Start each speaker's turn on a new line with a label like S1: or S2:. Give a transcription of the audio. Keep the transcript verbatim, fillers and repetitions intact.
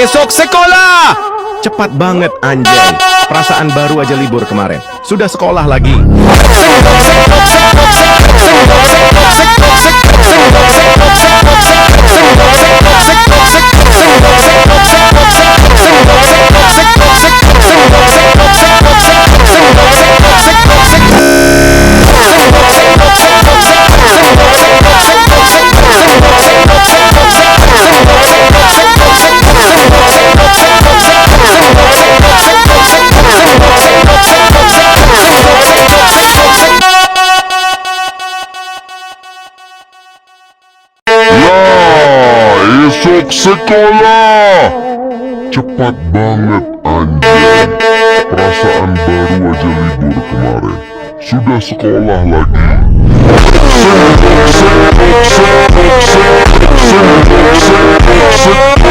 S1: Esok sekolah! Cepat banget anjay. Perasaan baru aja libur kemarin. Sudah sekolah lagi.
S2: Esok sekolah! Cepat banget anjay. Perasaan baru aja libur kemarin. Sudah sekolah lagi. Sek, sek, sek, sek, sek, sek, sek, sek, sek.